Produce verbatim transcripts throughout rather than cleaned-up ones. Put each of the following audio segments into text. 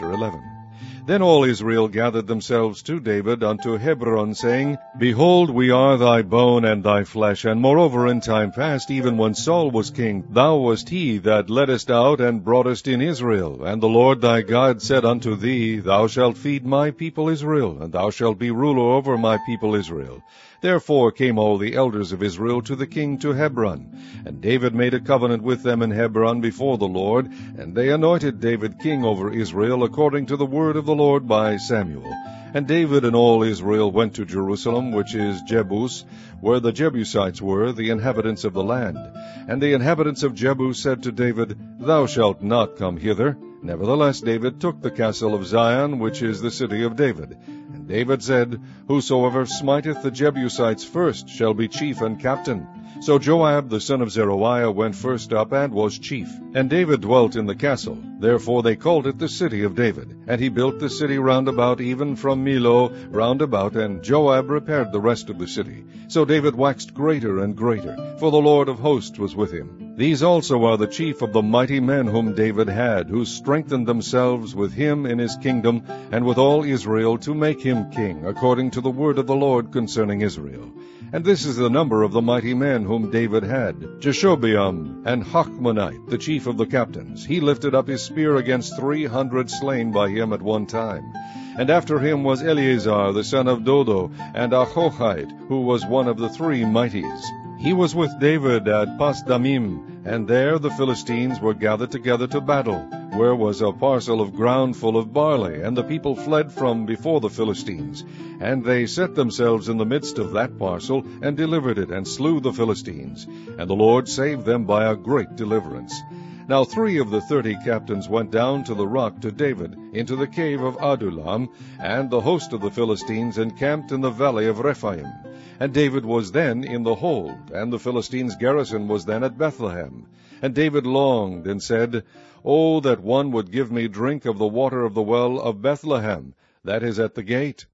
Chapter eleven. Then all Israel gathered themselves to David unto Hebron, saying, Behold, we are thy bone and thy flesh, and moreover in time past, even when Saul was king, thou wast he that leddest out and broughtest in Israel. And the Lord thy God said unto thee, Thou shalt feed my people Israel, and thou shalt be ruler over my people Israel. Therefore came all the elders of Israel to the king to Hebron. And David made a covenant with them in Hebron before the Lord, and they anointed David king over Israel, according to the word of the Lord by Samuel. And David and all Israel went to Jerusalem, which is Jebus, where the Jebusites were, the inhabitants of the land. And the inhabitants of Jebus said to David, Thou shalt not come hither. Nevertheless David took the castle of Zion, which is the city of David. And David said, Whosoever smiteth the Jebusites first shall be chief and captain. So Joab the son of Zeruiah went first up, and was chief. And David dwelt in the castle. Therefore they called it the city of David. And he built the city round about, even from Millo round about, and Joab repaired the rest of the city. So David waxed greater and greater, for the Lord of hosts was with him. These also are the chief of the mighty men whom David had, who strengthened themselves with him in his kingdom, and with all Israel, to make him king, according to the word of the Lord concerning Israel. And this is the number of the mighty men whom David had: Jeshobeam, and Hachmonite, the chief of the captains. He lifted up his spear against three hundred slain by him at one time. And after him was Eleazar, the son of Dodo, and Ahohite, who was one of the three mighties. He was with David at Pasdamim, and there the Philistines were gathered together to battle, where was a parcel of ground full of barley, and the people fled from before the Philistines. And they set themselves in the midst of that parcel, and delivered it, and slew the Philistines. And the Lord saved them by a great deliverance. Now three of the thirty captains went down to the rock to David, into the cave of Adullam, and the host of the Philistines encamped in the valley of Rephaim. And David was then in the hold, and the Philistines' garrison was then at Bethlehem. And David longed, and said, O that one would give me drink of the water of the well of Bethlehem, that is at the gate.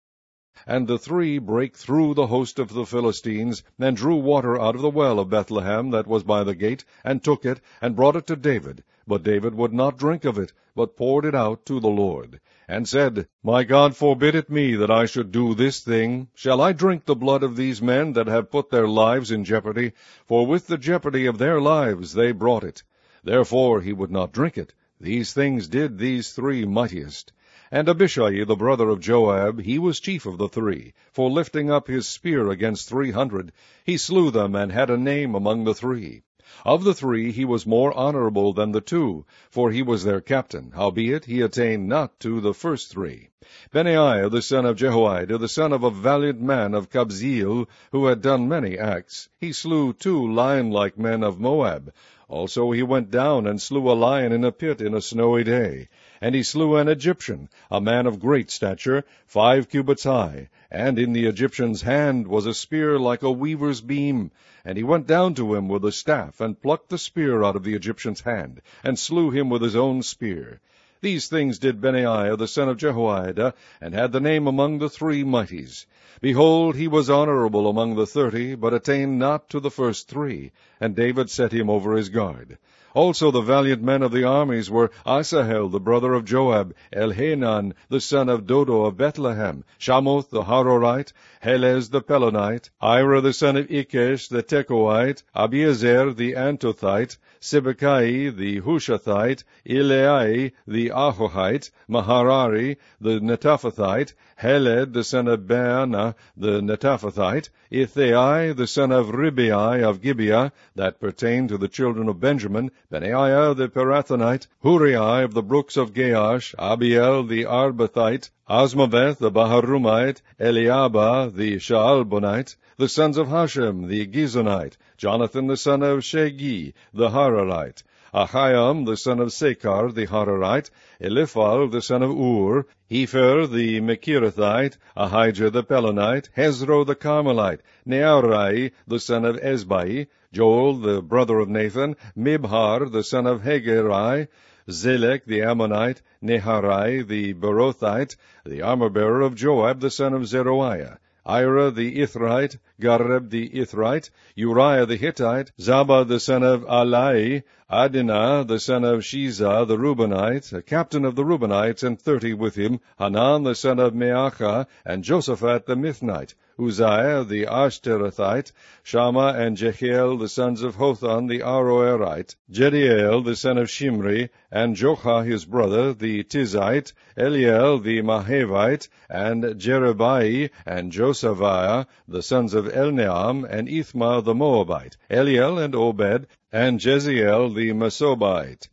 And the three brake through the host of the Philistines, and drew water out of the well of Bethlehem that was by the gate, and took it, and brought it to David. But David would not drink of it, but poured it out to the Lord, and said, My God forbid it me that I should do this thing. Shall I drink the blood of these men that have put their lives in jeopardy? For with the jeopardy of their lives they brought it. Therefore he would not drink it. These things did these three mightiest. And Abishai the brother of Joab, he was chief of the three, for lifting up his spear against three hundred, he slew them, and had a name among the three. Of the three he was more honorable than the two, for he was their captain, howbeit he attained not to the first three. Benaiah the son of Jehoiada, the son of a valiant man of Kabzeel, who had done many acts, he slew two lion-like men of Moab. Also he went down and slew a lion in a pit in a snowy day. And he slew an Egyptian, a man of great stature, five cubits high. And in the Egyptian's hand was a spear like a weaver's beam. And he went down to him with a staff, and plucked the spear out of the Egyptian's hand, and slew him with his own spear. These things did Benaiah the son of Jehoiada, and had the name among the three mighties. Behold, he was honorable among the thirty, but attained not to the first three. And David set him over his guard. Also the valiant men of the armies were Asahel the brother of Joab, Elhanan the son of Dodo of Bethlehem, Shamoth the Harorite, Helez the Pelonite, Ira the son of Ikesh the Tekoite, Abiezer the Antothite, Sibbecai the Hushathite, Eleai the Ahohite, Maharari the Netophathite, Heled the son of Baana the Netophathite, Ithai the son of Ribai of Gibeah, that pertained to the children of Benjamin, Benaiah the Pirathonite, Huriah of the brooks of Gaash, Abiel the Arbathite, Asmaveth the Baharumite, Eliabah the Shaalbonite, the sons of Hashem the Gizonite, Jonathan the son of Shegi the Hararite, Ahiam the son of Sekar the Hararite, Eliphal the son of Ur, Epher the Mechirathite, Ahijah the Pelonite, Hezro the Carmelite, Nearai the son of Ezbai, Joel the brother of Nathan, Mibhar the son of Hegerai, Zelek the Ammonite, Neharai the Berothite, the armor-bearer of Joab the son of Zeruiah, Ira the Ithrite, Gareb the Ithrite, Uriah the Hittite, Zabah the son of Alai, Adinah the son of Shiza the Reubenite, a captain of the Reubenites, and thirty with him, Hanan the son of Meachah, and Josaphat the Mithnite, Uzziah the Ashterethite, Shammah and Jehiel the sons of Hotham the Aroerite, Jediel the son of Shimri, and Jochah his brother the Tizite, Eliel the Mahavite, and Jerebai and Josaviah the sons of Elneam, and Ithma the Moabite, Eliel and Obed, and Jeziel the Mesobite.